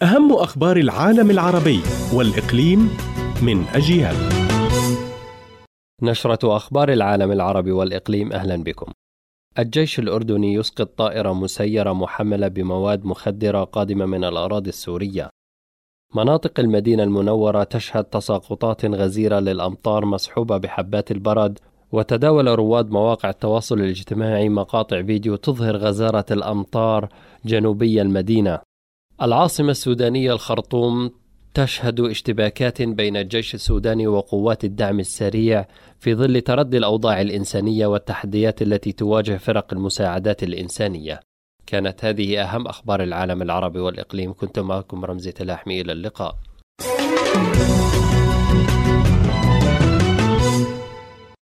أهم أخبار العالم العربي والإقليم من أجيال. نشرة أخبار العالم العربي والإقليم، أهلا بكم. الجيش الأردني يسقط طائرة مسيرة محملة بمواد مخدرة قادمة من الأراضي السورية. مناطق المدينة المنورة تشهد تساقطات غزيرة للأمطار مصحوبة بحبات البرد، وتداول رواد مواقع التواصل الاجتماعي مقاطع فيديو تظهر غزارة الأمطار جنوبي المدينة. العاصمة السودانية الخرطوم تشهد اشتباكات بين الجيش السوداني وقوات الدعم السريع في ظل تردي الأوضاع الإنسانية والتحديات التي تواجه فرق المساعدات الإنسانية. كانت هذه أهم أخبار العالم العربي والإقليم. كنت معكم رمزي تلاحمي، إلى اللقاء.